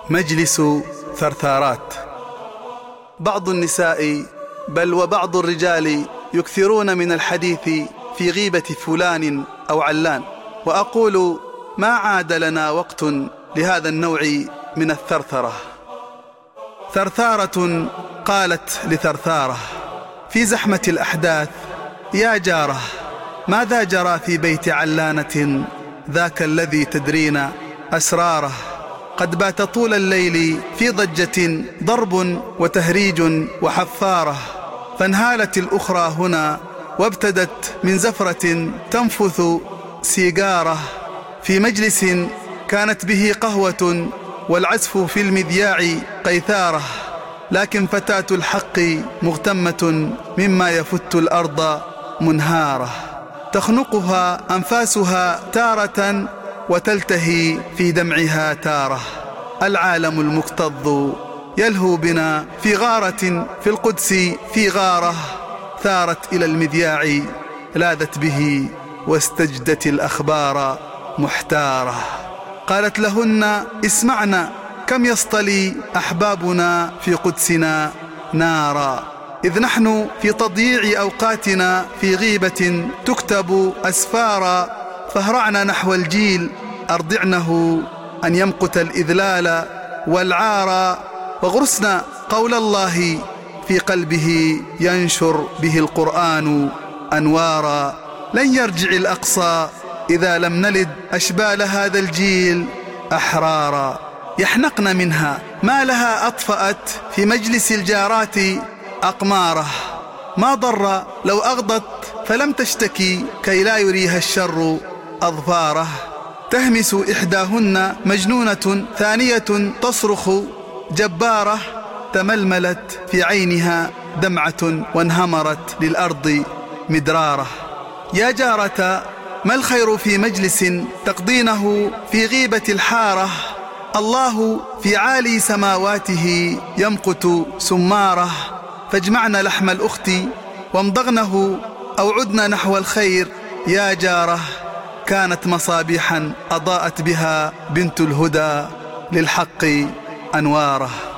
مجلس ثرثارات. بعض النساء بل وبعض الرجال يكثرون من الحديث في غيبة فلان أو علان، وأقول ما عاد لنا وقت لهذا النوع من الثرثرة. ثرثارة قالت لثرثارة في زحمة الأحداث: يا جارة، ماذا جرى في بيت علانة ذاك الذي تدرين أسراره؟ قد بات طول الليل في ضجة ضرب وتهريج وحفارة. فانهالت الأخرى هنا وابتدت من زفرة تنفث سيجارة في مجلس كانت به قهوة والعزف في المذياع قيثارة. لكن فتاة الحق مغتمة مما يفت الأرض منهارة، تخنقها أنفاسها تارة وتلتهي في دمعها تارة. العالم المكتظ يلهو بنا في غارة في القدس في غارة، ثارت إلى المذياع لاذت به واستجدت الأخبار محتارة. قالت لهن: اسمعنا، كم يصطلي أحبابنا في قدسنا نارا، إذ نحن في تضييع أوقاتنا في غيبة تكتب أسفارا. فهرعنا نحو الجيل أرضعنه أن يمقت الإذلال والعار، وغرسنا قول الله في قلبه ينشر به القرآن أنوارا. لن يرجع الأقصى إذا لم نلد أشبال هذا الجيل أحرارا. يحنقن منها ما لها أطفأت في مجلس الجارات أقماره. ما ضر لو أغضت فلم تشتكي كي لا يريها الشر أظفاره. تهمس إحداهن مجنونة ثانية تصرخ جبارة، تململت في عينها دمعة وانهمرت للأرض مدرارة. يا جارة، ما الخير في مجلس تقضينه في غيبة الحارة؟ الله في عالي سماواته يمقت سماره. فاجمعن لحم الأخت وامضغنه أو عدن نحو الخير. يا جارة، كانت مصابيحا أضاءت بها بنت الهدى للحق أنواره.